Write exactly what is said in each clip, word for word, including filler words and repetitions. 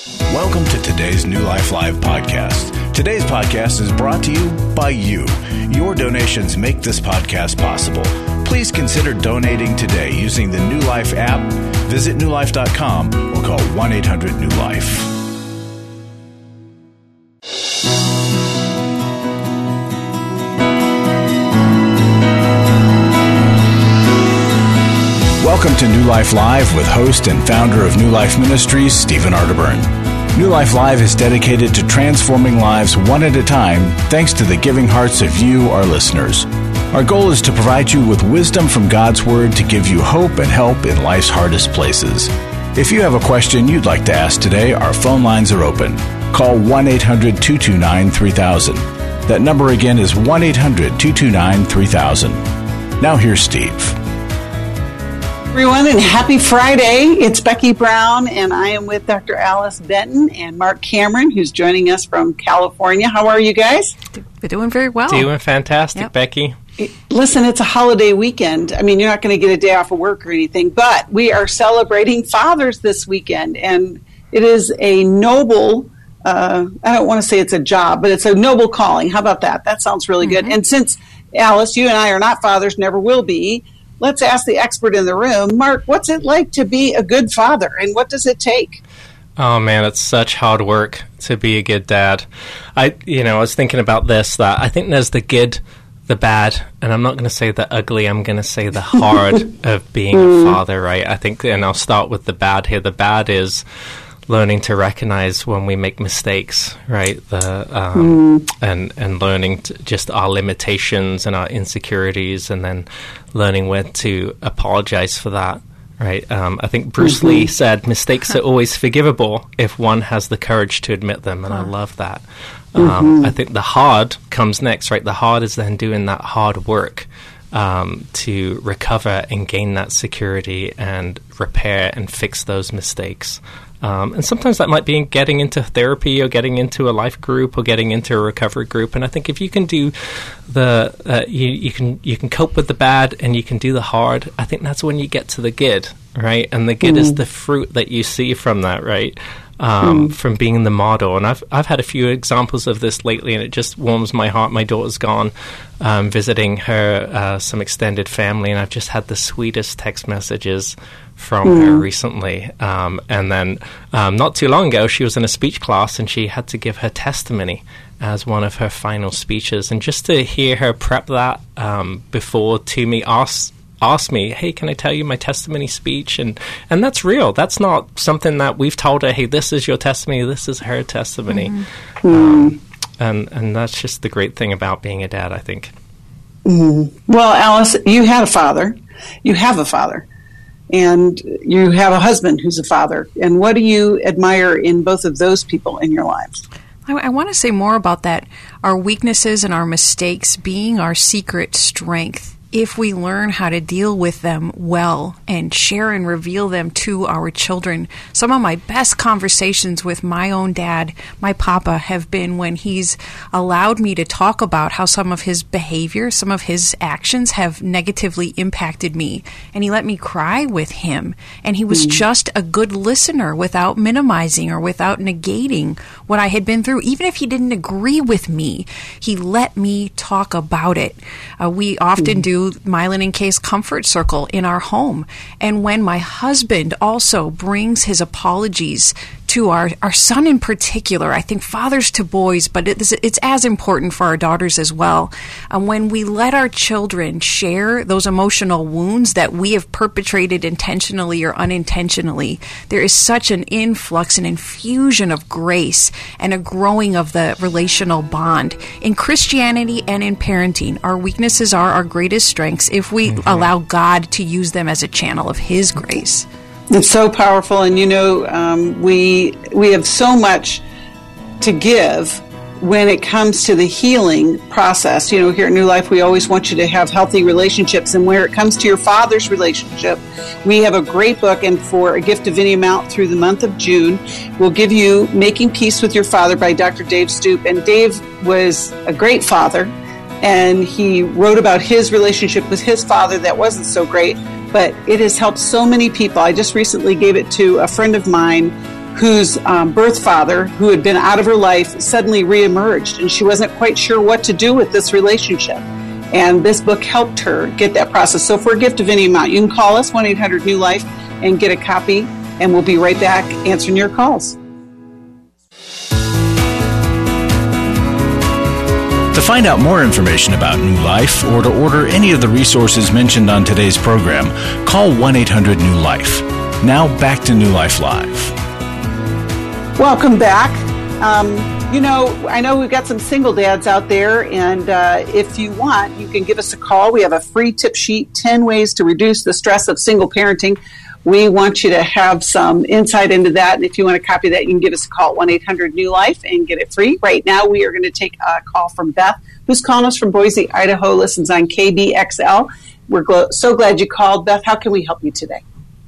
Welcome to today's New Life Live podcast. Today's podcast is brought to you by you. Your donations make this podcast possible. Please consider donating today using the New Life app. Visit new life dot com or call one eight hundred new life. Welcome to New Life Live with host and founder of New Life Ministries, Stephen Arterburn. New Life Live is dedicated to transforming lives one at a time thanks to the giving hearts of you, our listeners. Our goal is to provide you with wisdom from God's Word to give you hope and help in life's hardest places. If you have a question you'd like to ask today, our phone lines are open. Call one eight hundred two two nine three thousand. That number again is one eight hundred two two nine three thousand. Now here's Steve. Everyone, and happy Friday. It's Becky Brown, and I am with Doctor Alice Benton and Mark Cameron, who's joining us from California. How are you guys? We're doing very well. Doing fantastic, yep. Becky. Listen, it's a holiday weekend. I mean, you're not going to get a day off of work or anything, but we are celebrating fathers this weekend, and it is a noble, uh, I don't want to say it's a job, but it's a noble calling. How about that? That sounds really mm-hmm. good. And since, Alice, you and I are not fathers, never will be, let's ask the expert in the room. Mark, what's it like to be a good father, and what does it take? Oh, man, it's such hard work to be a good dad. I, you know, I was thinking about this, that I think there's the good, the bad, and I'm not going to say the ugly, I'm going to say the hard of being mm. a father, right? I think, and I'll start with the bad here. The bad is learning to recognize when we make mistakes, right? The um, mm. and and learning to just our limitations and our insecurities, and then learning when to apologize for that, right? Um, I think Bruce mm-hmm. Lee said mistakes are always forgivable if one has the courage to admit them, and I love that. Um, mm-hmm. I think the hard comes next, right? The hard is then doing that hard work um, to recover and gain that security and repair and fix those mistakes. Um, and sometimes that might be getting into therapy or getting into a life group or getting into a recovery group. And I think if you can do the, uh, you, you can you can cope with the bad and you can do the hard, I think that's when you get to the good, right? And the good mm. is the fruit that you see from that, right? Um, mm. From being the model. And I've I've had a few examples of this lately, and it just warms my heart. My daughter's gone um, visiting her uh, some extended family, and I've just had the sweetest text messages from mm. her recently. Um, and then um, not too long ago, she was in a speech class, and she had to give her testimony as one of her final speeches. And just to hear her prep that um, before Toomey asked asked me, hey, can I tell you my testimony speech? And and that's real. That's not something that we've told her, hey, this is your testimony, this is her testimony. Mm-hmm. Um, and, and that's just the great thing about being a dad, I think. Mm-hmm. Well, Alice, you had a father. You have a father. And you have a husband who's a father. And what do you admire in both of those people in your lives? I, I want to say more about that. Our weaknesses and our mistakes being our secret strength. If we learn how to deal with them well and share and reveal them to our children. Some of my best conversations with my own dad, my papa, have been when he's allowed me to talk about how some of his behavior, some of his actions have negatively impacted me. And he let me cry with him. And he was mm. just a good listener without minimizing or without negating what I had been through. Even if he didn't agree with me, he let me talk about it. Uh, we often mm. do Mylan and Kay's comfort circle in our home. And when my husband also brings his apologies to our, our son in particular, I think fathers to boys, but it's, it's as important for our daughters as well. And when we let our children share those emotional wounds that we have perpetrated intentionally or unintentionally, there is such an influx and infusion of grace and a growing of the relational bond. In Christianity and in parenting, our weaknesses are our greatest strengths if we mm-hmm. allow God to use them as a channel of His grace. It's so powerful, and you know, um, we we have so much to give when it comes to the healing process. You know, here at New Life, we always want you to have healthy relationships, and where it comes to your father's relationship, we have a great book, and for a gift of any amount through the month of June, we'll give you Making Peace with Your Father by Doctor Dave Stoop. And Dave was a great father, and he wrote about his relationship with his father that wasn't so great, but it has helped so many people. I just recently gave it to a friend of mine whose um, birth father, who had been out of her life, suddenly reemerged, and she wasn't quite sure what to do with this relationship. And this book helped her get that process. So for a gift of any amount, you can call us, one eight hundred new life, and get a copy, and we'll be right back answering your calls. To find out more information about New Life or to order any of the resources mentioned on today's program, call one eight hundred new life. Now back to New Life Live. Welcome back. Um, you know, I know we've got some single dads out there, and uh, if you want, you can give us a call. We have a free tip sheet, ten ways to reduce the stress of single parenting. We want you to have some insight into that, and if you want to copy that, you can give us a call, one eight hundred new life, and get it free. Right now, we are going to take a call from Beth, who's calling us from Boise, Idaho, listens on K B X L. We're gl- so glad you called. Beth, how can we help you today?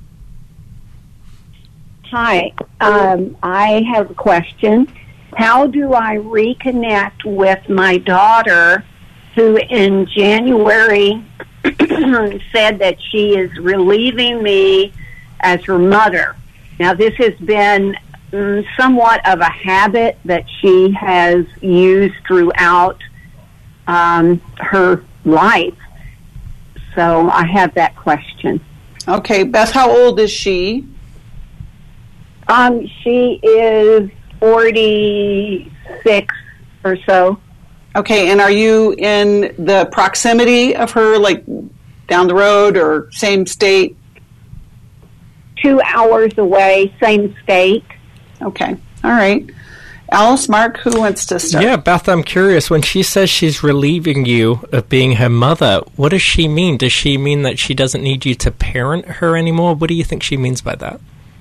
Hi, um, I have a question. How do I reconnect with my daughter who in January said that she is relieving me as her mother? Now, this has been um, somewhat of a habit that she has used throughout um, her life. So I have that question. Okay, Beth, how old is she? Um, she is forty-six or so. Okay, and are you in the proximity of her, like down the road or same state? Two hours away, same state. Okay, all right. Alice, Mark, who wants to start? Yeah, Beth, I'm curious. When she says she's relieving you of being her mother, what does she mean? Does she mean that she doesn't need you to parent her anymore? What do you think she means by that?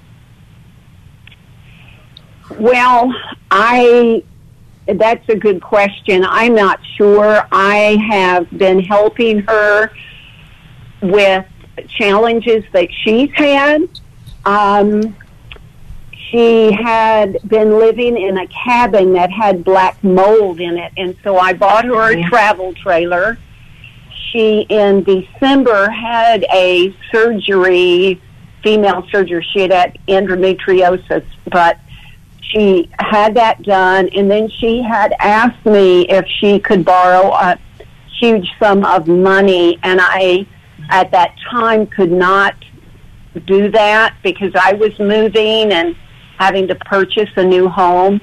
Well, I, that's a good question. I'm not sure. I have been helping her with challenges that she's had. Um, she had been living in a cabin that had black mold in it, and so I bought her a travel trailer. She, in December, had a surgery, female surgery. She had had endometriosis, but she had that done, and then she had asked me if she could borrow a huge sum of money, and I, at that time, could not do that because I was moving and having to purchase a new home.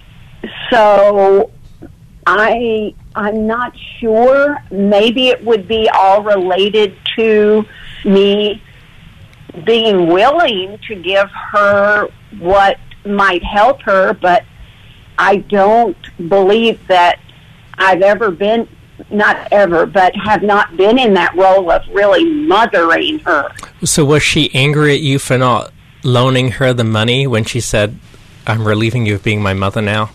So I, I'm not sure. Maybe it would be all related to me being willing to give her what might help her, but I don't believe that I've ever been, not ever, but have not been in that role of really mothering her. So was she angry at you for not loaning her the money when she said, I'm relieving you of being my mother now?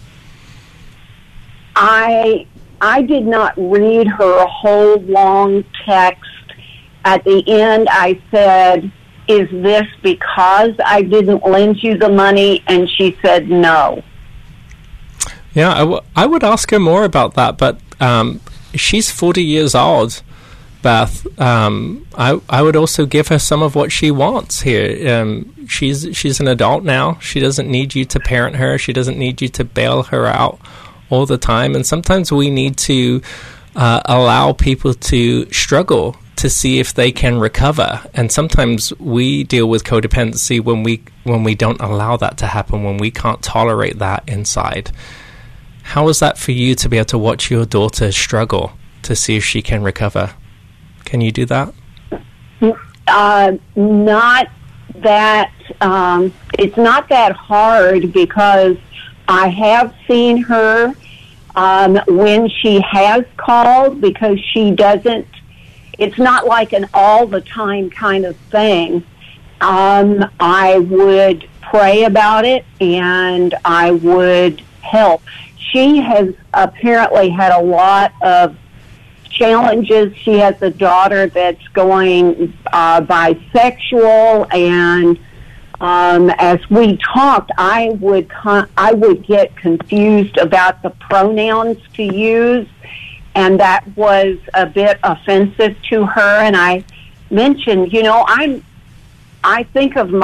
I I did not read her a whole long text. At the end, I said, is this because I didn't lend you the money? And she said no. Yeah, I, w- I would ask her more about that, but um, she's forty years old, Beth. Um, I I would also give her some of what she wants here. Um, she's she's an adult now. She doesn't need you to parent her. She doesn't need you to bail her out all the time. And sometimes we need to uh, allow people to struggle to see if they can recover. And sometimes we deal with codependency when we when we don't allow that to happen, when we can't tolerate that inside. How is that for you to be able to watch your daughter struggle to see if she can recover? Can you do that? Uh, not that, um, it's not that hard because I have seen her um, when she has called, because she doesn't, it's not like an all the time kind of thing. Um, I would pray about it and I would help. She has apparently had a lot of challenges. She has a daughter that's going uh, bisexual, and um, as we talked, I would con- I would get confused about the pronouns to use, and that was a bit offensive to her. And I mentioned, you know, I'm I think of my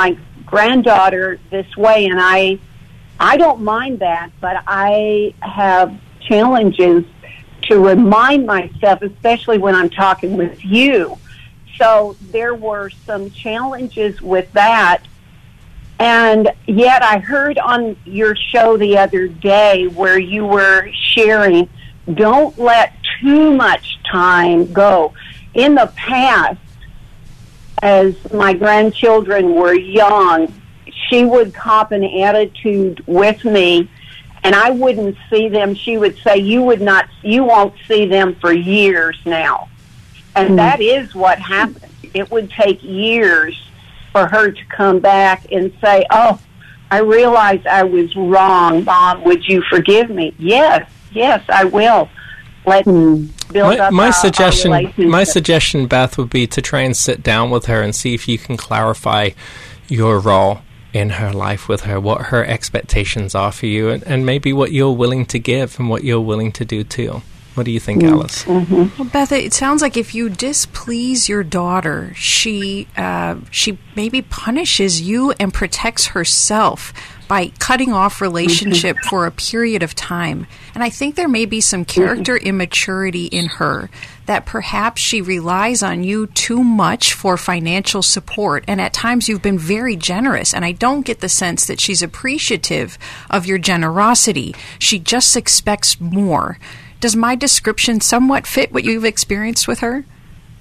granddaughter this way, and I, I don't mind that, but I have challenges to remind myself, especially when I'm talking with you. So there were some challenges with that. And yet I heard on your show the other day where you were sharing, don't let too much time go. In the past, as my grandchildren were young, she would cop an attitude with me, and I wouldn't see them. She would say, you would not, you won't see them for years now. And mm. that is what happened. It would take years for her to come back and say, oh, I realized I was wrong, Mom. Would you forgive me? Yes, yes, I will. Let's build my, up my our, suggestion, our relationship. My suggestion, Beth, would be to try and sit down with her and see if you can clarify your role in her life with her, what her expectations are for you, and, and maybe what you're willing to give and what you're willing to do too. What do you think, mm-hmm. Alice? Mm-hmm. Well, Beth, it sounds like if you displease your daughter, she uh, she maybe punishes you and protects herself by cutting off relationship mm-hmm. for a period of time. And I think there may be some character mm-hmm. immaturity in her, that perhaps she relies on you too much for financial support. And at times you've been very generous, and I don't get the sense that she's appreciative of your generosity. She just expects more. Does my description somewhat fit what you've experienced with her?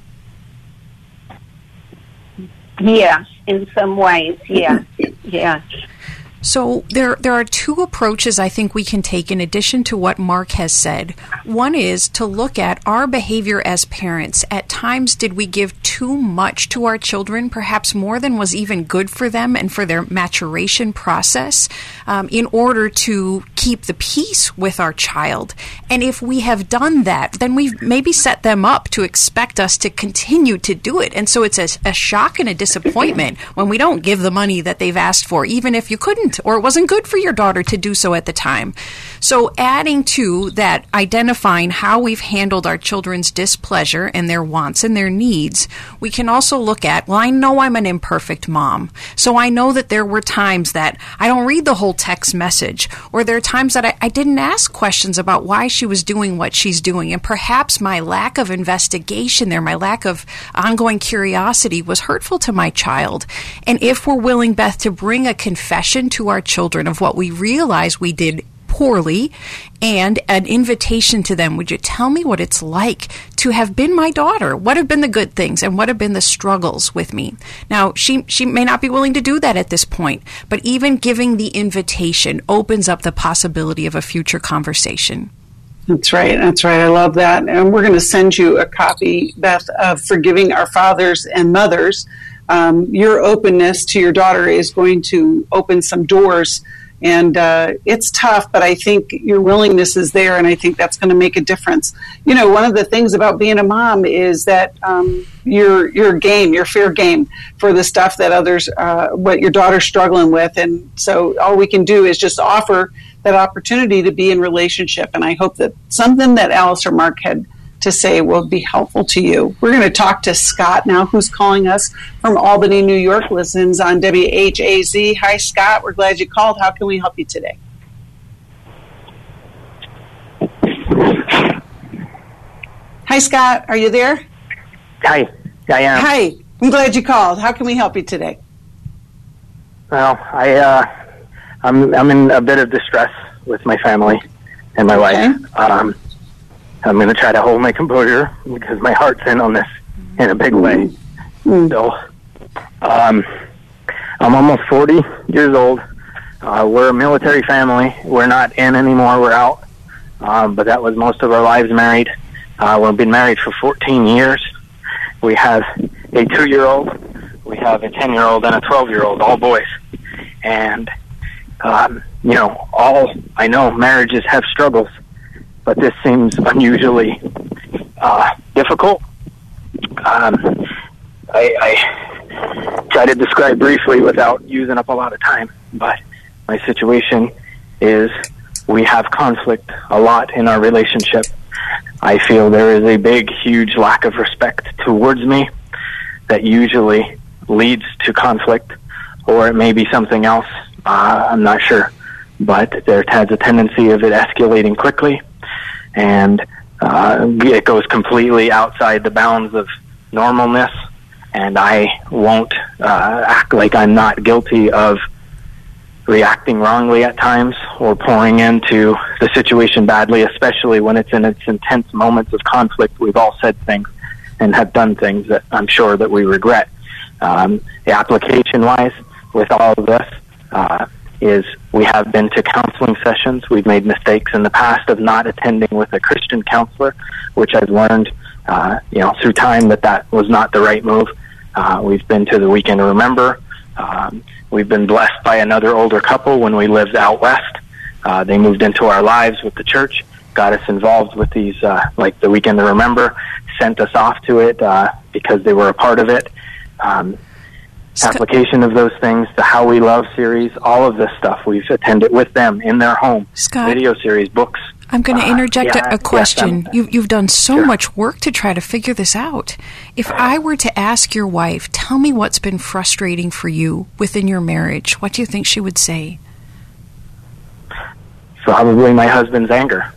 Yes, in some ways, yes, yes. So there there are two approaches I think we can take in addition to what Mark has said. One is to look at our behavior as parents. At times, did we give too much to our children, perhaps more than was even good for them and for their maturation process, um, in order to keep the peace with our child? And if we have done that, then we've maybe set them up to expect us to continue to do it. And so it's a, a shock and a disappointment when we don't give the money that they've asked for, even if you couldn't, or it wasn't good for your daughter to do so at the time. So adding to that, identifying how we've handled our children's displeasure and their wants and their needs, we can also look at, well, I know I'm an imperfect mom, so I know that there were times that I don't read the whole text message, or there are times that I, I didn't ask questions about why she was doing what she's doing, and perhaps my lack of investigation there, my lack of ongoing curiosity was hurtful to my child. And if we're willing, Beth, to bring a confession to our children of what we realize we did poorly and an invitation to them, would you tell me what it's like to have been my daughter? What have been the good things and what have been the struggles with me? Now, she she may not be willing to do that at this point, but even giving the invitation opens up the possibility of a future conversation. That's right. That's right. I love that. And we're going to send you a copy, Beth, of Forgiving Our Fathers and Mothers. Um, your openness to your daughter is going to open some doors. And uh, it's tough, but I think your willingness is there, and I think that's going to make a difference. You know, one of the things about being a mom is that um, you're, you're game, you're fair game for the stuff that others, uh, what your daughter's struggling with. And so all we can do is just offer that opportunity to be in relationship. And I hope that something that Alice or Mark had to say will be helpful to you. We're going to talk to Scott now, who's calling us from Albany, New York, listens on W H A Z. Hi, Scott. We're glad you called. How can we help you today? Hi, Scott. Are you there? Hi. I am. Hi. I'm glad you called. How can we help you today? Well, I, uh, I'm, I'm in a bit of distress with my family and my Okay. wife. Um, I'm going to try to hold my composure because my heart's in on this in a big way. Mm. So, um, I'm almost forty years old. Uh, we're a military family. We're not in anymore. We're out. Um, but that was most of our lives married. Uh, we've been married for fourteen years. We have a two-year-old. We have a ten-year-old and a twelve-year-old, all boys. And, um, you know, all I know marriages have struggles. But this seems unusually uh, difficult. Um, I, I try to describe briefly without using up a lot of time, but my situation is we have conflict a lot in our relationship. I feel there is a big, huge lack of respect towards me that usually leads to conflict or it may be something else. Uh, I'm not sure. But there has a tendency of it escalating quickly, and uh, it goes completely outside the bounds of normalness, and I won't uh, act like I'm not guilty of reacting wrongly at times or pouring into the situation badly, especially when it's in its intense moments of conflict. We've all said things and have done things that I'm sure that we regret. Um, the application-wise with all of this uh, is we have been to counseling sessions. We've made mistakes in the past of not attending with a Christian counselor, which I've learned uh, you know, through time that that was not the right move. Uh, we've been to the Weekend to Remember. Um, we've been blessed by another older couple when we lived out west. Uh, they moved into our lives with the church, got us involved with these, uh, like the Weekend to Remember, sent us off to it uh, because they were a part of it. Um, application of those things, the How We Love series, all of this stuff, we've attended with them in their home. Scott, video series, books. I'm going to interject uh, yeah, a, a question. Yes, you, you've done so sure. much work to try to figure this out. If I were to ask your wife, tell me what's been frustrating for you within your marriage, what do you think she would say? Probably my husband's anger.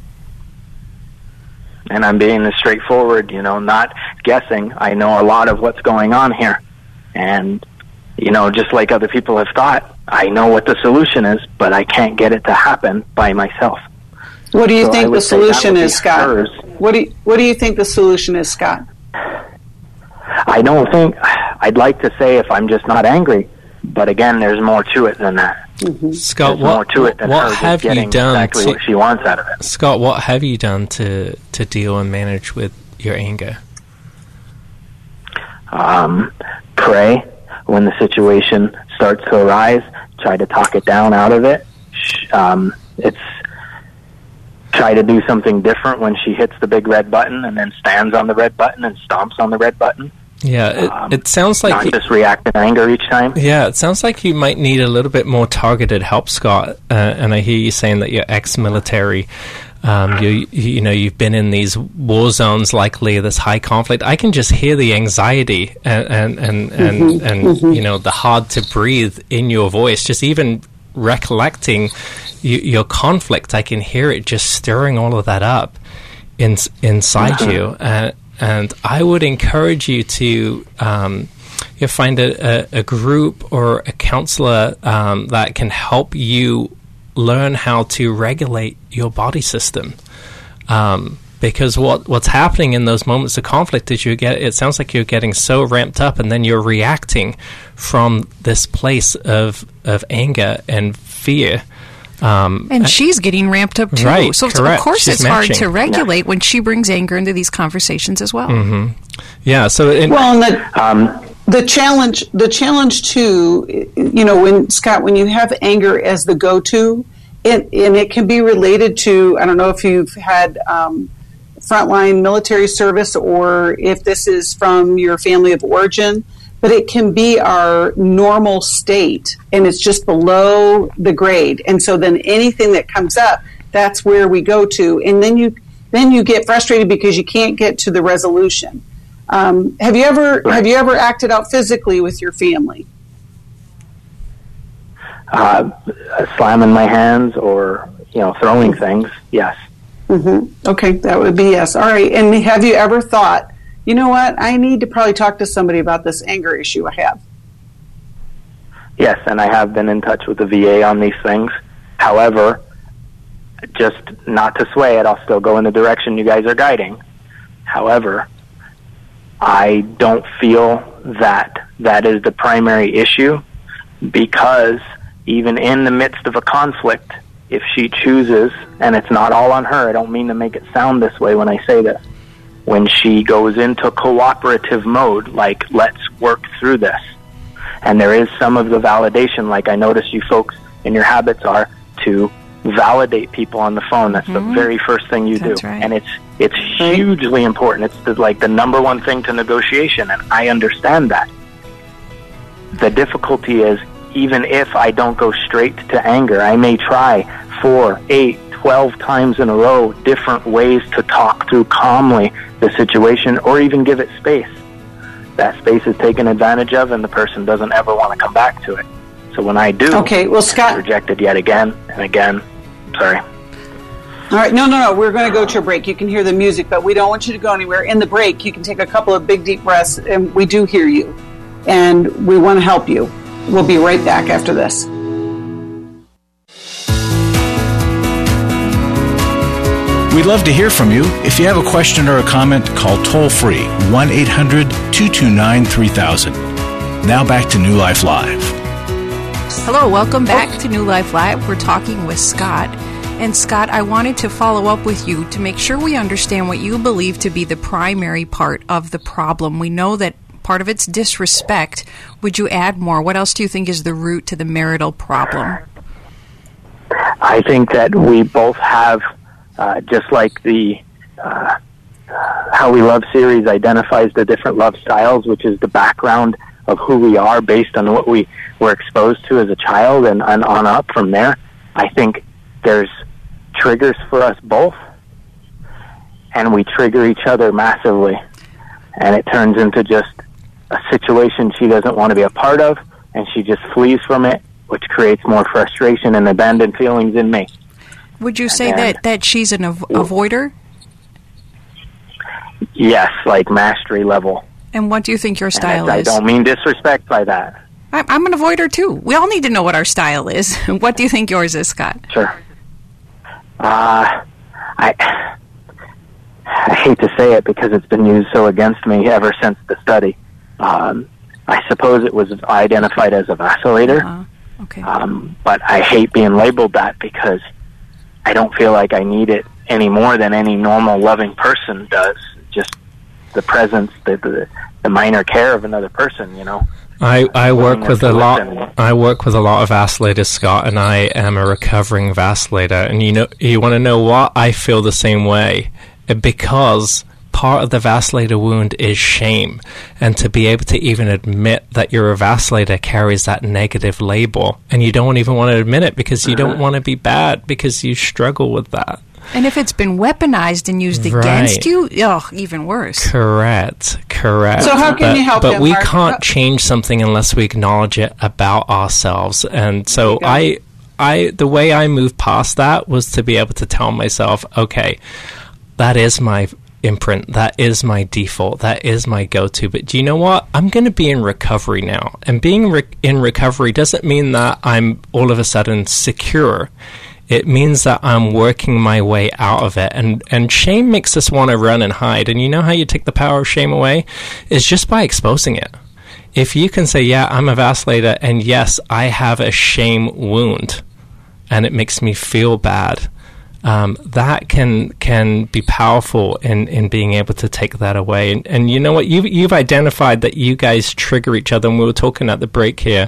And I'm being as straightforward, you know, not guessing. I know a lot of what's going on here. And, you know, just like other people have thought, I know what the solution is, but I can't get it to happen by myself. What do you so think the solution is, Scott? Hers. What do you, what do you think the solution is, Scott? I don't think, I'd like to say if I'm just not angry, but again, there's more to it than that. Mm-hmm. Scott, there's what, more to it than what her have getting you done exactly to, what she wants out of it. Scott, what have you done to, to deal and manage with your anger? Um, pray when the situation starts to arise. Try to talk it down out of it. Um, it's try to do something different when she hits the big red button and then stands on the red button and stomps on the red button. Yeah, it, um, it sounds like... Not you, just react in anger each time. Yeah, it sounds like you might need a little bit more targeted help, Scott. Uh, and I hear you saying that you're ex-military. Um, you, you know, you've been in these war zones, likely this high conflict. I can just hear the anxiety and, and, and, and, Mm-hmm. and Mm-hmm. you know, the hard to breathe in your voice. Just even recollecting you, your conflict, I can hear it just stirring all of that up in, inside Mm-hmm. you. Uh, and I would encourage you to um, you find a, a, a group or a counselor um, that can help you learn how to regulate your body system. Um, because what what's happening in those moments of conflict is you get, it sounds like you're getting so ramped up and then you're reacting from this place of of anger and fear. Um, And she's getting ramped up too. Right, so, so correct. of course She's it's matching. hard to regulate when she brings anger into these conversations as well. Mm-hmm. Yeah, so... In, Well, and the, Um, the challenge, the challenge too, you know, when, Scott, when you have anger as the go-to, it, and it can be related to, I don't know if you've had um, frontline military service or if this is from your family of origin, but it can be our normal state and it's just below the grade. And so then anything that comes up, that's where we go to. And then you then you get frustrated because you can't get to the resolution. Um, have you ever have you ever acted out physically with your family? uh, slamming my hands or, you know, throwing things, yes. Mm-hmm. Okay, that would be yes. All right. And have you ever thought, you know what, I need to probably talk to somebody about this anger issue I have? Yes, and I have been in touch with the V A on these things. However, just not to sway it, I'll still go in the direction you guys are guiding. However, I don't feel that that is the primary issue, because even in the midst of a conflict, if she chooses, and it's not all on her, I don't mean to make it sound this way when I say this, when she goes into cooperative mode, like, let's work through this, and there is some of the validation, like I notice you folks in your habits are to validate people on the phone. That's Mm-hmm. the very first thing you That's do. right. And it's it's hugely important. It's the, like the number one thing to negotiation, and I understand that. The difficulty is, even if I don't go straight to anger, I may try four, eight, twelve times in a row different ways to talk through calmly the situation or even give it space. that space is taken advantage of, and the person doesn't ever want to come back to it. So when I do, okay, well, Scott, it's rejected yet again and again. Sorry. All right, no, no, no. We're going to go to a break. You can hear the music, but we don't want you to go anywhere. In the break, you can take a couple of big, deep breaths, and we do hear you, and we want to help you. We'll be right back after this. We'd love to hear from you. If you have a question or a comment, call toll-free one eight hundred two two nine three thousand. Now back to New Life Live. Hello, welcome back to New Life Live. We're talking with Scott. And Scott, I wanted to follow up with you to make sure we understand what you believe to be the primary part of the problem. We know that part of it's disrespect. Would you add more? What else do you think is the root to the marital problem? I think that we both have, uh, just like the uh, How We Love series identifies the different love styles, which is the background of who we are based on what we were exposed to as a child, and, and on up from there. I think there's triggers for us both, and we trigger each other massively, and it turns into just a situation she doesn't want to be a part of, and she just flees from it, which creates more frustration and abandoned feelings in me. Would you say and, that, that she's an av- avoider? Yes, like mastery level. And what do you think your style I, is? I don't mean disrespect by that. I, I'm an avoider too. We all need to know what our style is. What do you think yours is, Scott? Sure. Uh, I I hate to say it because it's been used so against me ever since the study. Um, I suppose it was identified as a vacillator. Uh, okay. Um, but I hate being labeled that because I don't feel like I need it any more than any normal loving person does. Just the presence, the the, the minor care of another person, you know. I, I work with a lot. I work with a lot of vacillator, Scott, and I am a recovering vacillator. And you know, you want to know what? I feel the same way because part of the vacillator wound is shame, and to be able to even admit that you're a vacillator carries that negative label, and you don't even want to admit it because you don't want to be bad because you struggle with that. And if it's been weaponized and used right. against you, oh, even worse. Correct, correct. So how can but, you help But him, we Mark? can't change something unless we acknowledge it about ourselves. And so I, I, the way I moved past that was to be able to tell myself, okay, that is my imprint, that is my default, that is my go-to. But do you know what? I'm going to be in recovery now. And being re- in recovery doesn't mean that I'm all of a sudden secure. It means that I'm working my way out of it. And, and shame makes us want to run and hide. And you know how you take the power of shame away? It's just by exposing it. If you can say, yeah, I'm a vacillator, and yes, I have a shame wound, and it makes me feel bad, um, that can can be powerful in, in being able to take that away. And, and you know what? You've, you've identified that you guys trigger each other. And we were talking at the break here,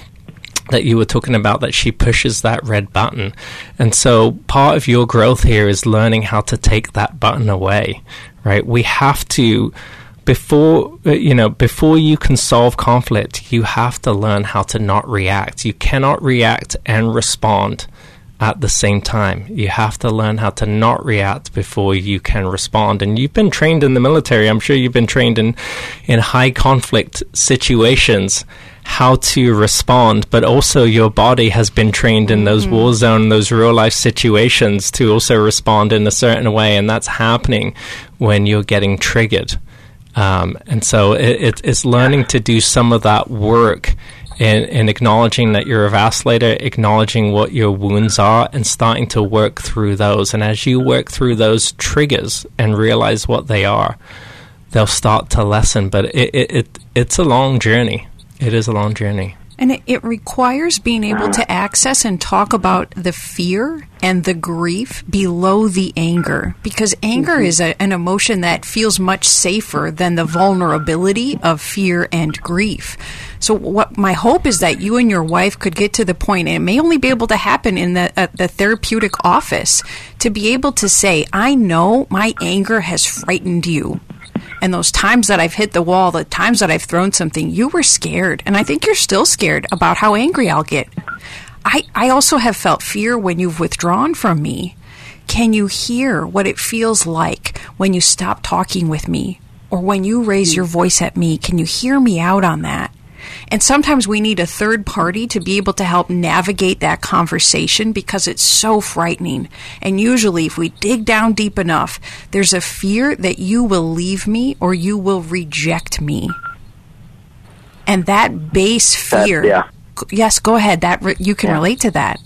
that you were talking about that she pushes that red button. And so part of your growth here is learning how to take that button away, right? We have to, before, you know, before you can solve conflict, you have to learn how to not react. You cannot react and respond at the same time. You have to learn how to not react before you can respond. And you've been trained in the military. I'm sure you've been trained in, in high conflict situations how to respond, but also your body has been trained in those mm-hmm. war zone, those real life situations to also respond in a certain way. And that's happening when you're getting triggered. Um, and so it, it, it's learning to do some of that work in, in acknowledging that you're a vacillator, acknowledging what your wounds are, and starting to work through those. And as you work through those triggers and realize what they are, they'll start to lessen. But it, it, it it's a long journey. It is a long journey. And it, it requires being able to access and talk about the fear and the grief below the anger. Because anger mm-hmm. is a, an emotion that feels much safer than the vulnerability of fear and grief. So what my hope is that you and your wife could get to the point, and it may only be able to happen in the, uh, the therapeutic office, to be able to say, I know my anger has frightened you. And those times that I've hit the wall, the times that I've thrown something, you were scared. And I think you're still scared about how angry I'll get. I, I also have felt fear when you've withdrawn from me. Can you hear what it feels like when you stop talking with me? Or when you raise your voice at me, can you hear me out on that? And sometimes we need a third party to be able to help navigate that conversation because it's so frightening. And usually if we dig down deep enough, there's a fear that you will leave me or you will reject me. And that base fear. That, yeah. Yes, go ahead. That re- you can yeah. relate to that.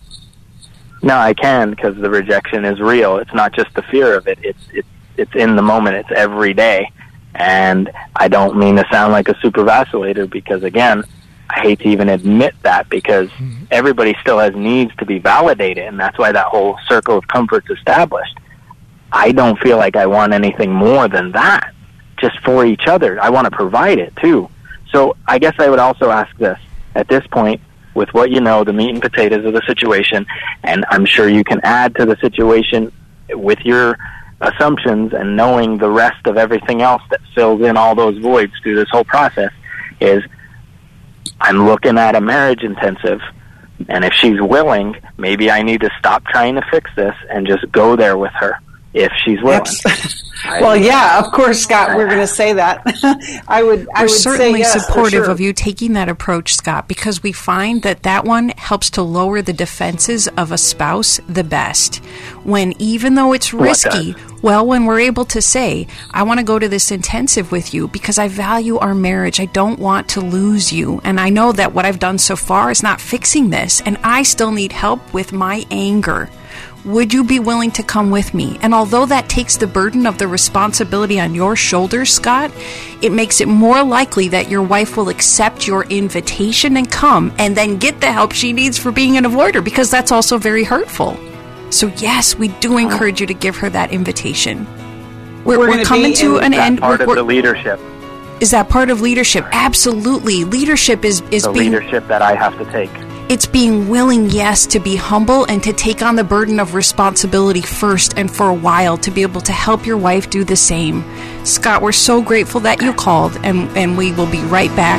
No, I can, because the rejection is real. It's not just the fear of it. It's it's it's in the moment. It's every day. And I don't mean to sound like a super vacillator because, again, I hate to even admit that because mm-hmm. everybody still has needs to be validated, and that's why that whole circle of comfort's established. I don't feel like I want anything more than that, just for each other. I want to provide it, too. So I guess I would also ask this. At this point, with what you know, the meat and potatoes of the situation, and I'm sure you can add to the situation with your assumptions and knowing the rest of everything else that fills in all those voids through this whole process, is I'm looking at a marriage intensive, and if she's willing, maybe I need to stop trying to fix this and just go there with her if she's willing. Well, yeah, of course, Scott, we're going to say that. I would, I We're would certainly say yes, supportive sure. of you taking that approach, Scott, because we find that that one helps to lower the defenses of a spouse the best. When even though it's risky, well, when we're able to say, I want to go to this intensive with you because I value our marriage. I don't want to lose you. And I know that what I've done so far is not fixing this, and I still need help with my anger. Would you be willing to come with me? And although that takes the burden of the responsibility on your shoulders, Scott, it makes it more likely that your wife will accept your invitation and come and then get the help she needs for being an avoider, because that's also very hurtful. So yes, we do encourage you to give her that invitation. We're, We're, we're coming to an end. Part we're, of the leadership. Is that part of leadership? Absolutely. Leadership is, is the being... leadership that I have to take. It's being willing, yes, to be humble and to take on the burden of responsibility first and for a while to be able to help your wife do the same. Scott, we're so grateful that you called, and, and we will be right back.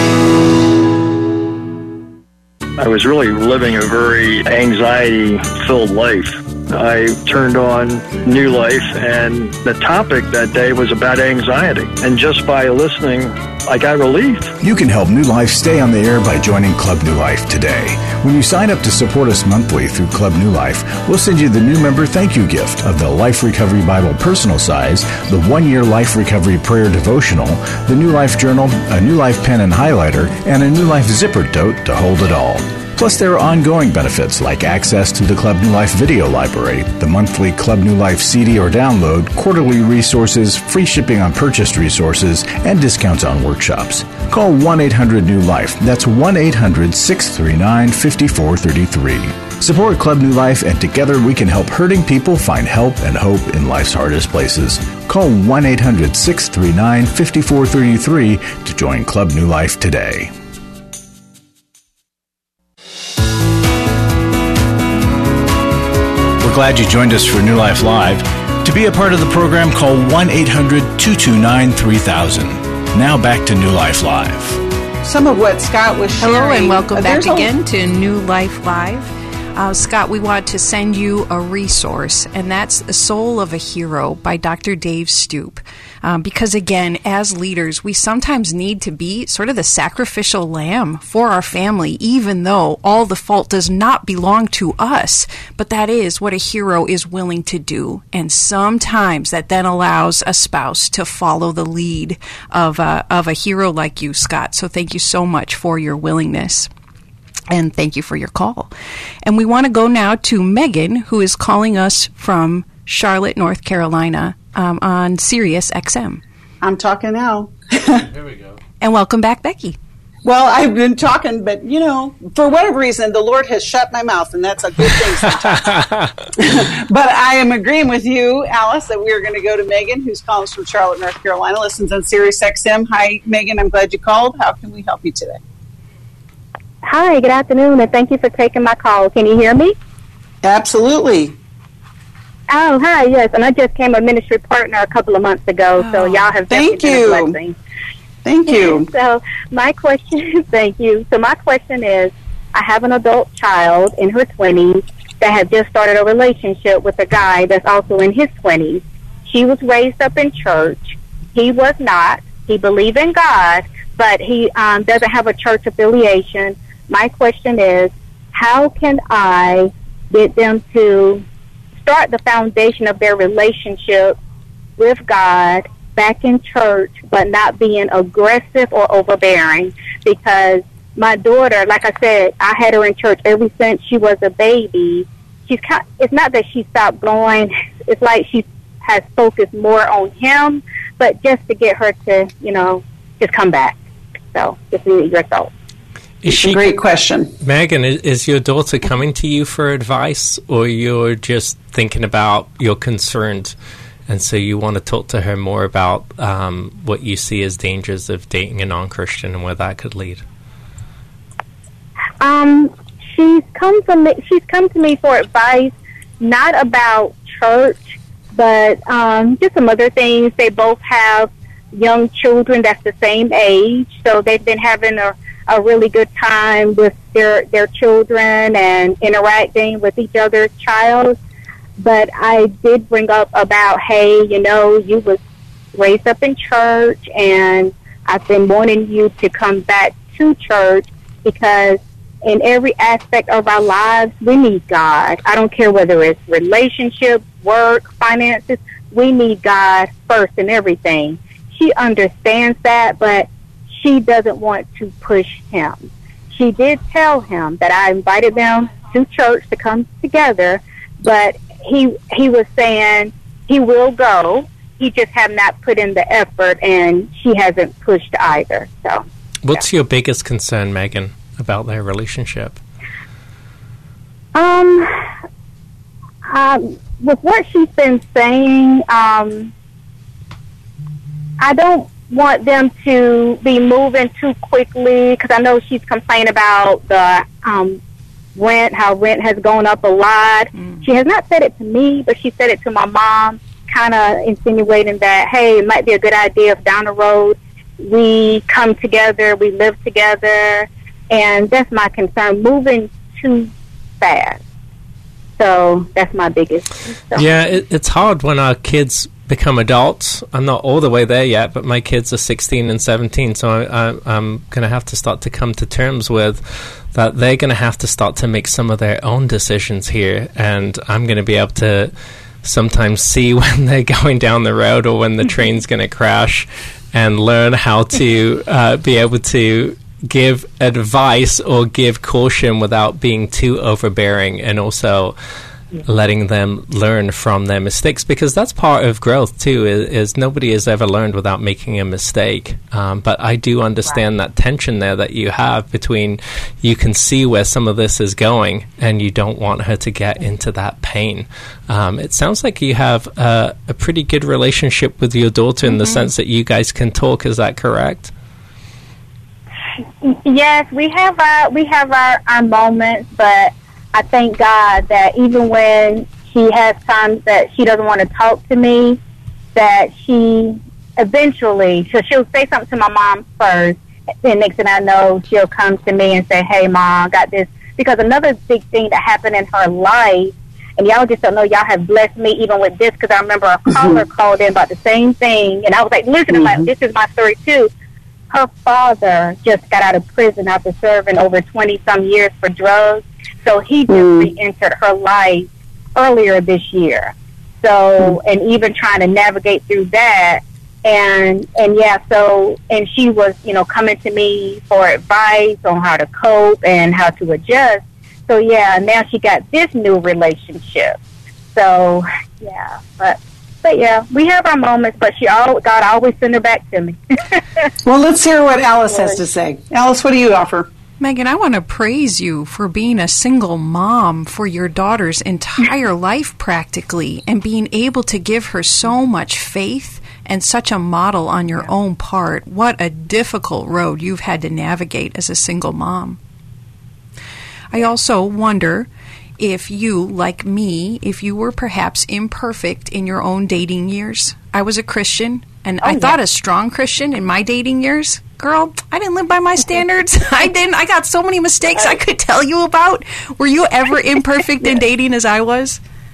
I was really living a very anxiety-filled life. I turned on New Life, and the topic that day was about anxiety. And just by listening, I got relief. You can help New Life stay on the air by joining Club New Life today. When you sign up to support us monthly through Club New Life, we'll send you the new member thank you gift of the Life Recovery Bible personal size, the one-year Life Recovery Prayer Devotional, the New Life Journal, a New Life pen and highlighter, and a New Life zipper tote to hold it all. Plus, there are ongoing benefits like access to the Club New Life video library, the monthly Club New Life C D or download, quarterly resources, free shipping on purchased resources, and discounts on workshops. Call one eight hundred new life. That's one eight hundred six three nine five four three three. Support Club New Life, and together we can help hurting people find help and hope in life's hardest places. Call one eight hundred six three nine five four three three to join Club New Life today. We're glad you joined us for New Life Live. To be a part of the program, call one eight hundred two two nine three thousand. Now back to New Life Live. Some of what Scott was sharing. Hello and welcome uh, back a- again to New Life Live. Uh, Scott, we want to send you a resource, and that's The Soul of a Hero by Doctor Dave Stoop. Um, because again, as leaders, we sometimes need to be sort of the sacrificial lamb for our family, even though all the fault does not belong to us. But that is what a hero is willing to do. And sometimes that then allows a spouse to follow the lead of a, of a hero like you, Scott. So thank you so much for your willingness. And thank you for your call. And we want to go now to Megan, who is calling us from Charlotte, North Carolina, um, on Sirius X M. I'm talking now. Here we go. And welcome back, Becky. Well, I've been talking, but, you know, for whatever reason, the Lord has shut my mouth, and that's a good thing sometimes. But I am agreeing with you, Alice, that we are going to go to Megan, who's calling us from Charlotte, North Carolina, listens on Sirius X M. Hi, Megan. I'm glad you called. How can we help you today? Hi, good afternoon, and thank you for taking my call. Can you hear me? Absolutely. Oh, hi, yes, and I just came a ministry partner a couple of months ago, Oh, so y'all have thank definitely you. been a blessing. Thank you. So my question, thank you. So my question is, I have an adult child in her twenties that has just started a relationship with a guy that's also in his twenties. She was raised up in church, He was not. He believed in God, but he um, doesn't have a church affiliation. My question is, how can I get them to start the foundation of their relationship with God back in church, but not being aggressive or overbearing? Because my daughter, like I said, I had her in church ever since she was a baby. She's kind, it's not that she stopped going. It's like she has focused more on him, but just to get her to, you know, just come back. So, just need your thoughts. Is she, a great question. Megan, is, is your daughter coming to you for advice, or you're just thinking about, you're concerned, and so you want to talk to her more about um, what you see as dangers of dating a non-Christian and where that could lead? Um, she's come to me. She's come to me for advice, not about church, but um, just some other things. They both have young children that's the same age, so they've been having a, a really good time with their their children and interacting with each other's child. But I did bring up about, hey, you know, you was raised up in church, and I've been wanting you to come back to church because in every aspect of our lives, we need God. I don't care whether it's relationships, work, finances. We need God first in everything. She understands that, but she doesn't want to push him. She did tell him that I invited them to church to come together, but he he was saying he will go. He just have not put in the effort, and she hasn't pushed either. So, what's yeah. your biggest concern, Megan, about their relationship? Um, um, with what she's been saying, um, I don't want them to be moving too quickly, because I know she's complaining about the um, rent, how rent has gone up a lot. Mm. She has not said it to me, but she said it to my mom, kind of insinuating that, hey, it might be a good idea if down the road we come together, we live together. And that's my concern, moving too fast. So that's my biggest concern. Yeah, it, it's hard when our kids become adults. I'm not all the way there yet, but my kids are sixteen and seventeen, so I, I, I'm going to have to start to come to terms with that they're going to have to start to make some of their own decisions here, and I'm going to be able to sometimes see when they're going down the road or when the train's going to crash, and learn how to uh, be able to give advice or give caution without being too overbearing, and also letting them learn from their mistakes, because that's part of growth too, is, is nobody has ever learned without making a mistake. Um, but I do understand right. that tension there that you have between, you can see where some of this is going and you don't want her to get into that pain. Um, it sounds like you have a, a pretty good relationship with your daughter mm-hmm. in the sense that you guys can talk. Is that correct? Yes, we have our we have our, our moments, but I thank God that even when she has times that she doesn't want to talk to me, that she eventually, so she'll say something to my mom first, and next thing I know, she'll come to me and say, hey, Mom, I got this. Because another big thing that happened in her life, and y'all just don't know, y'all have blessed me even with this, because I remember a caller mm-hmm. called in about the same thing, and I was like, listen, mm-hmm. I'm like, this is my story too. Her father just got out of prison after serving over twenty-some years for drugs. So he just mm. re-entered her life earlier this year. So, mm. and even trying to navigate through that. And, and yeah, so, and she was, you know, coming to me for advice on how to cope and how to adjust. So yeah, now she got this new relationship. So, yeah, but, but yeah, we have our moments, but she all, God always send her back to me. Well, let's hear what Alice has to say. Alice, what do you offer? Megan, I want to praise you for being a single mom for your daughter's entire life practically, and being able to give her so much faith and such a model on your own part. What a difficult road you've had to navigate as a single mom. I also wonder if you, like me, if you were perhaps imperfect in your own dating years. I was a Christian, and oh, I yeah. thought a strong Christian in my dating years. Girl, I didn't live by my standards. I didn't. I got so many mistakes I could tell you about. Were you ever imperfect in dating as I was?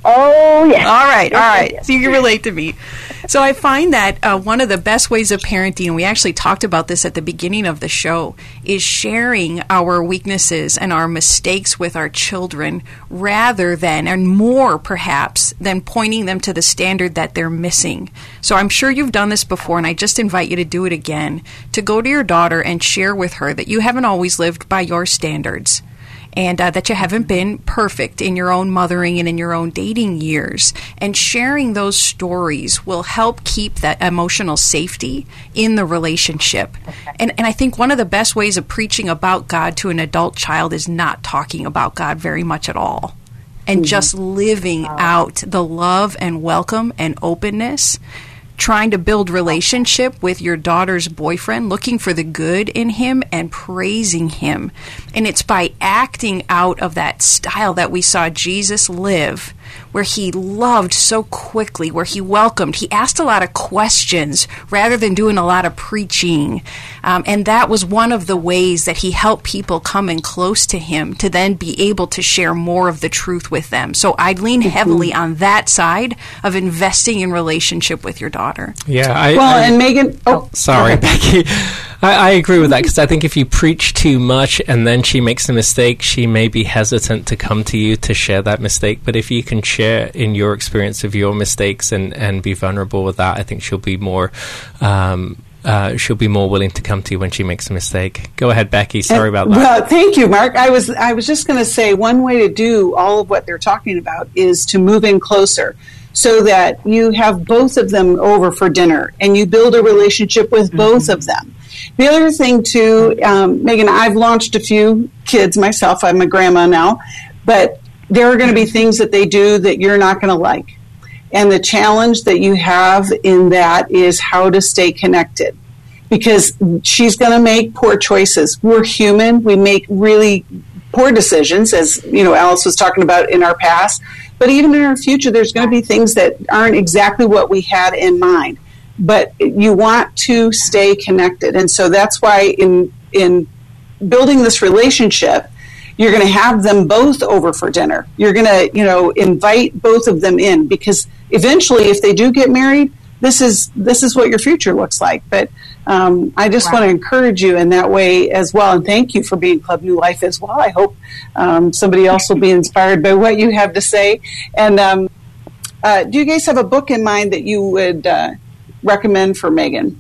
Oh, yeah. All right, all right. So you can relate to me. So I find that uh, one of the best ways of parenting, and we actually talked about this at the beginning of the show, is sharing our weaknesses and our mistakes with our children rather than, and more perhaps, than pointing them to the standard that they're missing. So I'm sure you've done this before, and I just invite you to do it again, to go to your daughter and share with her that you haven't always lived by your standards. And uh, that you haven't been perfect in your own mothering and in your own dating years. And sharing those stories will help keep that emotional safety in the relationship. And, and I think one of the best ways of preaching about God to an adult child is not talking about God very much at all. And mm-hmm. just living out the love and welcome and openness, trying to build relationship with your daughter's boyfriend, looking for the good in him and praising him. And it's by acting out of that style that we saw Jesus live, where he loved so quickly, where he welcomed. He asked a lot of questions rather than doing a lot of preaching. Um, and that was one of the ways that he helped people come in close to him to then be able to share more of the truth with them. So I'd lean heavily on that side of investing in relationship with your daughter. Yeah. I, well, I, and Megan... Oh, sorry, Becky. I, I agree with that, because I think if you preach too much and then she makes a mistake, she may be hesitant to come to you to share that mistake. But if you can share in your experience of your mistakes and, and be vulnerable with that, I think she'll be more um, uh, she'll be more willing to come to you when she makes a mistake. Go ahead, Becky. Sorry about that. Well, thank you, Mark. I was I was just going to say one way to do all of what they're talking about is to move in closer, so that you have both of them over for dinner and you build a relationship with mm-hmm. both of them. The other thing, too, um, Megan, I've launched a few kids myself. I'm a grandma now. But there are going to be things that they do that you're not going to like. And the challenge that you have in that is how to stay connected. Because she's going to make poor choices. We're human. We make really poor decisions, as you know, Alice was talking about in our past. But even in our future, there's going to be things that aren't exactly what we had in mind. But you want to stay connected. And so that's why in in building this relationship, you're going to have them both over for dinner. You're going to, you know, invite both of them in, because eventually if they do get married, this is this is what your future looks like. But um, I just right. want to encourage you in that way as well. And thank you for being Club New Life as well. I hope um, somebody else will be inspired by what you have to say. And um, uh, do you guys have a book in mind that you would uh, recommend for Megan?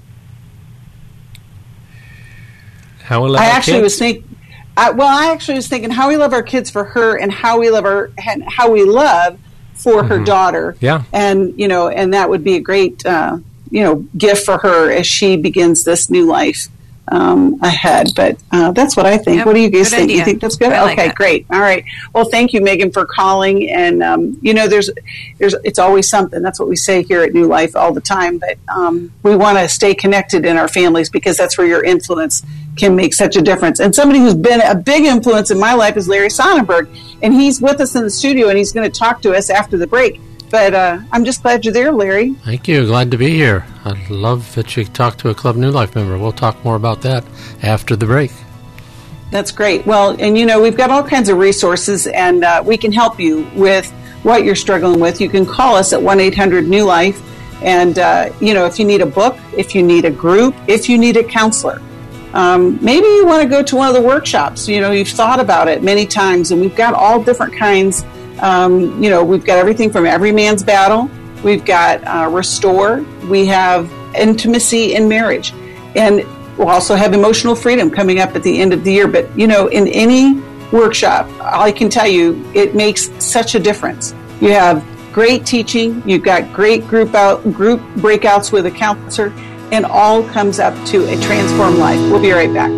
How we love I our actually kids? was thinking. I, well, I actually was thinking how we love our kids for her, and how we love our and how we love for mm-hmm. her daughter. Yeah, and you know, and that would be a great uh, you know gift for her as she begins this new life um, ahead. But uh, that's what I think. Yep. What do you guys Good think? idea. You think that's good? I like okay, that. Great. All right. Well, thank you, Megan, for calling. And um, you know, there's there's it's always something. That's what we say here at New Life all the time. But um, we want to stay connected in our families, because that's where your influence can make such a difference. And somebody who's been a big influence in my life is Larry Sonnenberg, and he's with us in the studio, and he's going to talk to us after the break. But uh, I'm just glad you're there, Larry. Thank you. Glad to be here. I love that you talked to a Club New Life member. We'll talk more about that after the break. That's great. Well, and you know, we've got all kinds of resources, and uh, we can help you with what you're struggling with. You can call us at one eight hundred new life. And, uh, you know, if you need a book, if you need a group, if you need a counselor, Um, maybe you want to go to one of the workshops. You know, you've thought about it many times, and we've got all different kinds. Um, you know, we've got everything from Every Man's Battle. We've got uh, Restore. We have Intimacy in Marriage. And we'll also have Emotional Freedom coming up at the end of the year. But, you know, in any workshop, I can tell you, it makes such a difference. You have great teaching. You've got great group out group breakouts with a counselor. And all comes up to a transformed life. We'll be right back.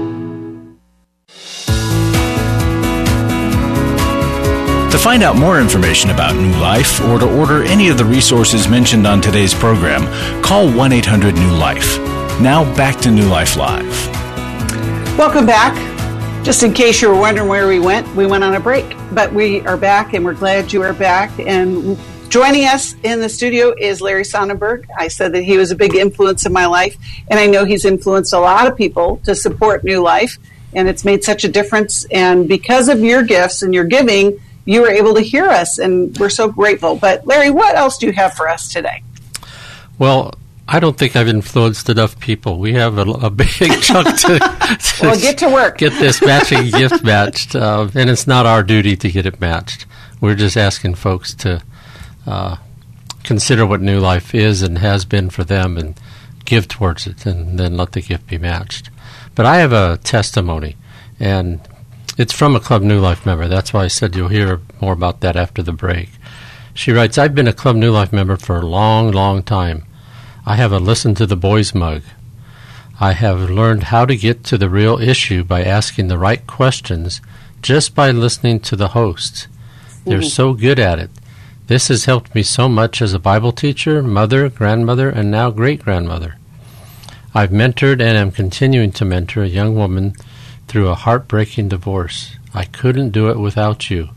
To find out more information about New Life or to order any of the resources mentioned on today's program, call one eight hundred new life. Now back to New Life Live. Welcome back. Just in case you were wondering where we went, we went on a break. But we are back, and we're glad you are back. And joining us in the studio is Larry Sonnenberg. I said that he was a big influence in my life, and I know he's influenced a lot of people to support New Life, and it's made such a difference. And because of your gifts and your giving, you were able to hear us, and we're so grateful. But Larry, what else do you have for us today? Well, I don't think I've influenced enough people. We have a, a big chunk to, to well, get to work. Get this matching gift matched, uh, and it's not our duty to get it matched. We're just asking folks to uh, consider what New Life is and has been for them, and give towards it, and then let the gift be matched. But I have a testimony, and it's from a Club New Life member. That's why I said you'll hear more about that after the break. She writes, I've been a Club New Life member for a long, long time. I have a Listen to the Boys mug. I have learned how to get to the real issue by asking the right questions just by listening to the hosts. They're mm-hmm. so good at it. This has helped me so much as a Bible teacher, mother, grandmother, and now great-grandmother. I've mentored and am continuing to mentor a young woman through a heartbreaking divorce. I couldn't do it without you.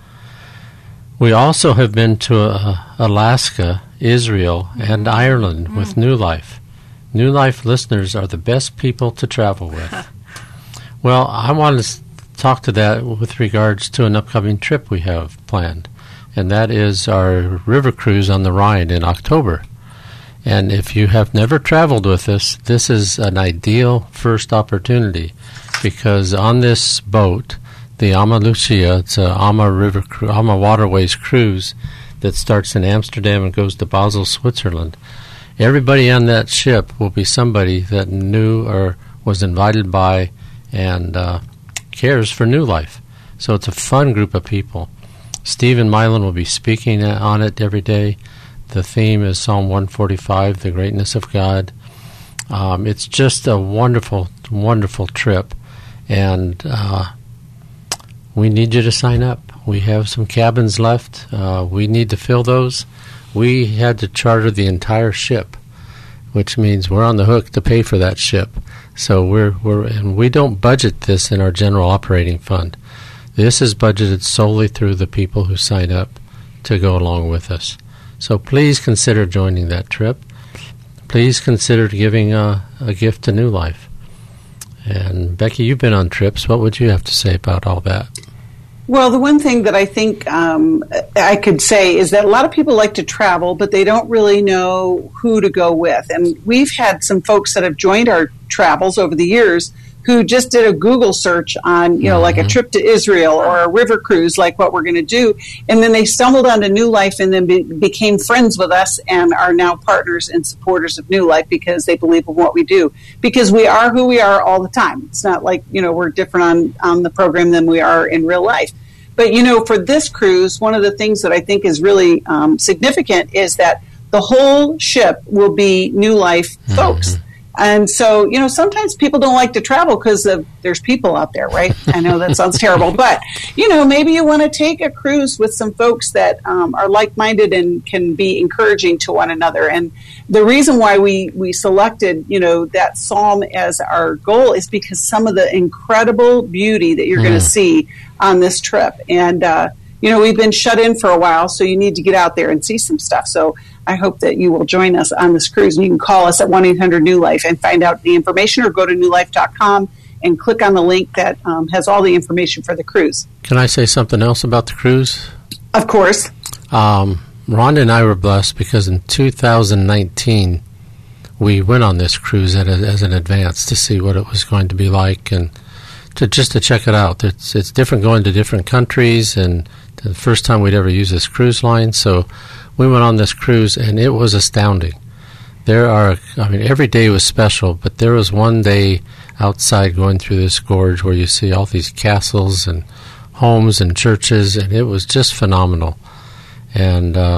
We also have been to uh, Alaska, Israel, and Ireland mm. with New Life. New Life listeners are the best people to travel with. Well, I want to talk to that with regards to an upcoming trip we have planned, and that is our river cruise on the Rhine in October. And if you have never traveled with us, this is an ideal first opportunity, because on this boat, the Ama Lucia, it's a Ama River, Ama Waterways cruise that starts in Amsterdam and goes to Basel, Switzerland. Everybody on that ship will be somebody that knew or was invited by and uh, cares for New Life. So it's a fun group of people. Stephen Milan will be speaking on it every day. The theme is Psalm one forty-five, the greatness of God. Um, it's just a wonderful, wonderful trip. And uh, we need you to sign up. We have some cabins left. Uh, we need to fill those. We had to charter the entire ship, which means we're on the hook to pay for that ship. So we're we're and we don't budget this in our general operating fund. This is budgeted solely through the people who sign up to go along with us. So please consider joining that trip. Please consider giving a, a gift to New Life. And Becky, you've been on trips. What would you have to say about all that? Well, the one thing that I think um, I could say is that a lot of people like to travel, but they don't really know who to go with. And we've had some folks that have joined our travels over the years who just did a Google search on, you know, mm-hmm. like a trip to Israel or a river cruise like what we're going to do. And then they stumbled onto New Life and then be, became friends with us and are now partners and supporters of New Life because they believe in what we do. Because we are who we are all the time. It's not like, you know, we're different on, on the program than we are in real life. But, you know, for this cruise, one of the things that I think is really um, significant is that the whole ship will be New Life mm-hmm. folks. And so, you know, sometimes people don't like to travel because there's people out there, right? I know that sounds terrible. But, you know, maybe you want to take a cruise with some folks that um, are like-minded and can be encouraging to one another. And the reason why we, we selected, you know, that psalm as our goal is because some of the incredible beauty that you're mm. going to see on this trip. And, uh, you know, we've been shut in for a while, so you need to get out there and see some stuff. So I hope that you will join us on this cruise. And you can call us at one eight hundred new life and find out the information, or go to new life dot com and click on the link that um, has all the information for the cruise. Can I say something else about the cruise? Of course. Um, Rhonda and I were blessed because in two thousand nineteen, we went on this cruise at a, as an advance to see what it was going to be like and to just to check it out. It's, it's different going to different countries, and the first time we'd ever used this cruise line. So we went on this cruise, and it was astounding. There are, I mean, every day was special, but there was one day outside going through this gorge where you see all these castles and homes and churches, and it was just phenomenal. And uh,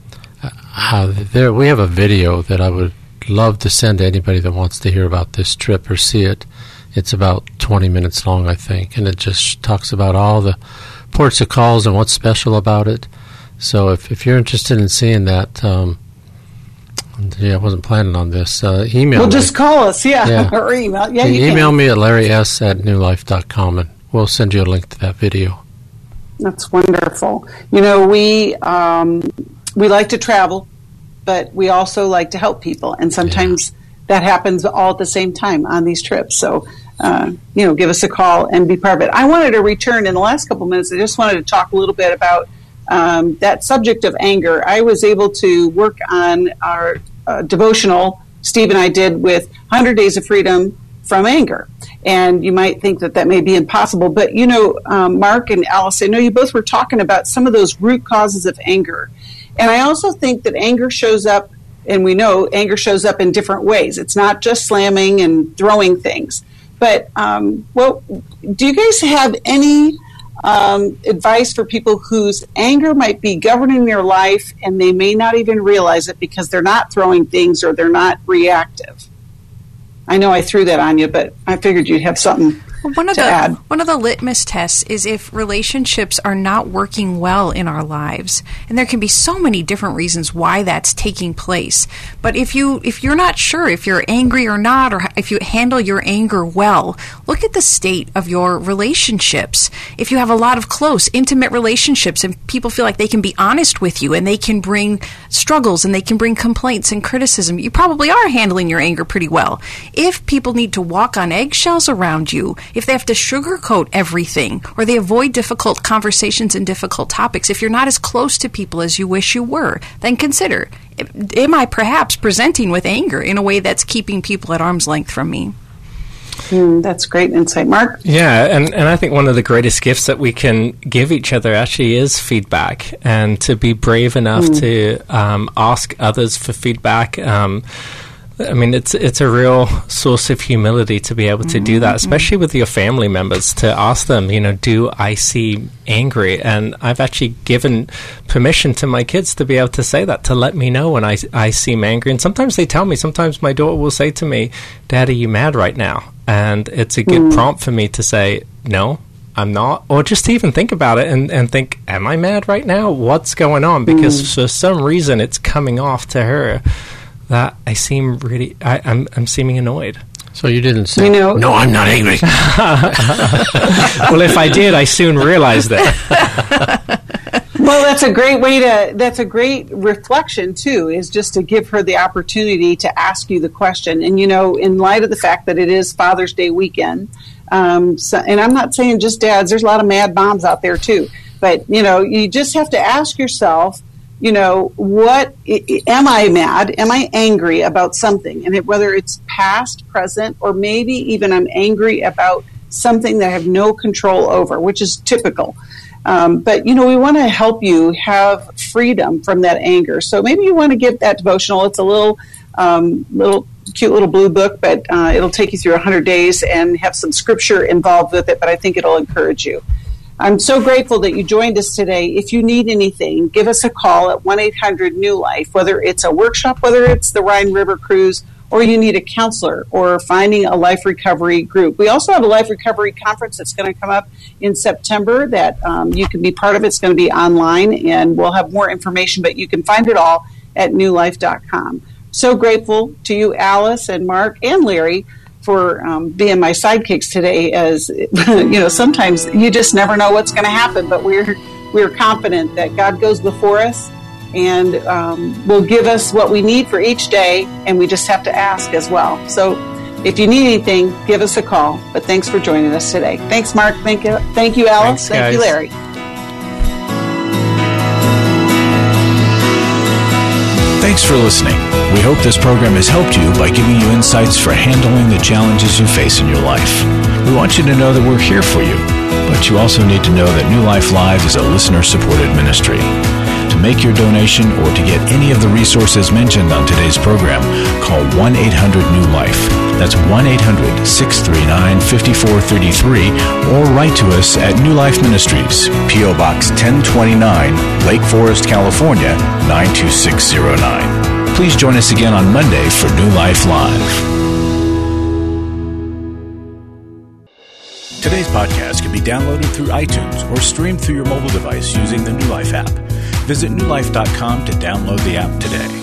uh, there we have a video that I would love to send to anybody that wants to hear about this trip or see it. It's about twenty minutes long, I think, and it just talks about all the ports of calls and what's special about it. So if, if you're interested in seeing that, um, yeah, I wasn't planning on this. Uh, email well, me. just call us, yeah, yeah. or email. Yeah, you email can. me at larry s at new life dot com, and we'll send you a link to that video. That's wonderful. You know, we um, we like to travel, but we also like to help people, and sometimes yeah. that happens all at the same time on these trips. So uh, you know, give us a call and be part of it. I wanted to return in the last couple minutes. I just wanted to talk a little bit about um, that subject of anger. I was able to work on our uh, devotional Steve and I did with one hundred Days of Freedom from Anger. And you might think that that may be impossible. But, you know, um, Mark and Alice, I know you both were talking about some of those root causes of anger. And I also think that anger shows up, and we know anger shows up in different ways. It's not just slamming and throwing things. But, um, well, do you guys have any um, advice for people whose anger might be governing their life and they may not even realize it because they're not throwing things or they're not reactive? I know I threw that on you, but I figured you'd have something well, one of to the, add. One of the litmus tests is if relationships are not working well in our lives. And there can be so many different reasons why that's taking place. But if, you, if you're not sure if you're angry or not, or if you handle your anger well, look at the state of your relationships. If you have a lot of close, intimate relationships and people feel like they can be honest with you and they can bring struggles and they can bring complaints and criticism, you probably are handling your anger pretty well. If people need to walk on eggshells around you, if they have to sugarcoat everything, or they avoid difficult conversations and difficult topics, if you're not as close to people as you wish you were, then consider, am I perhaps presenting with anger in a way that's keeping people at arm's length from me? Mm, that's great insight. Mark? Yeah, and, and I think one of the greatest gifts that we can give each other actually is feedback, and to be brave enough mm. to um, ask others for feedback. Um, I mean, it's it's a real source of humility to be able to do that, especially with your family members, to ask them, you know, do I seem angry? And I've actually given permission to my kids to be able to say that, to let me know when I, I seem angry. And sometimes they tell me, sometimes my daughter will say to me, Dad, are you mad right now? And it's a good mm. prompt for me to say, no, I'm not. Or just to even think about it and, and think, am I mad right now? What's going on? Because mm. for some reason it's coming off to her that I seem really, I, I'm I'm seeming annoyed. So you didn't say, you know, no, I'm not angry. Well, if I did, I soon realized that. Well, that's a great way to, that's a great reflection, too, is just to give her the opportunity to ask you the question. And, you know, in light of the fact that it is Father's Day weekend, um, so, and I'm not saying just dads, there's a lot of mad moms out there, too. But, you know, you just have to ask yourself, you know, what, am I mad? Am I angry about something? And it, whether it's past, present, or maybe even I'm angry about something that I have no control over, which is typical. Um, but, you know, we want to help you have freedom from that anger. So maybe you want to get that devotional. It's a little, um, little cute little blue book, but uh, it'll take you through one hundred days and have some scripture involved with it, but I think it'll encourage you. I'm so grateful that you joined us today. If you need anything, give us a call at one eight hundred new life, whether it's a workshop, whether it's the Rhine River Cruise, or you need a counselor or finding a life recovery group. We also have a life recovery conference that's going to come up in September that um, you can be part of. It's going to be online, and we'll have more information, but you can find it all at new life dot com. So grateful to you, Alice and Mark and Larry, for um, being my sidekicks today. As you know, sometimes you just never know what's going to happen, but we're we're confident that God goes before us and um, will give us what we need for each day, and we just have to ask as well. So if you need anything, give us a call. But thanks for joining us today. Thanks, Mark. Thank you, thank you, Alice. Thanks, thank you, Larry. Thanks for listening. We hope this program has helped you by giving you insights for handling the challenges you face in your life. We want you to know that we're here for you, but you also need to know that New Life Live is a listener-supported ministry. To make your donation or to get any of the resources mentioned on today's program, call one eight hundred new life. That's one eight hundred, six three nine, five four three three, or write to us at New Life Ministries, P O Box ten twenty-nine, Lake Forest, California, nine two six zero nine. Please join us again on Monday for New Life Live. Today's podcast can be downloaded through iTunes or streamed through your mobile device using the New Life app. Visit new life dot com to download the app today.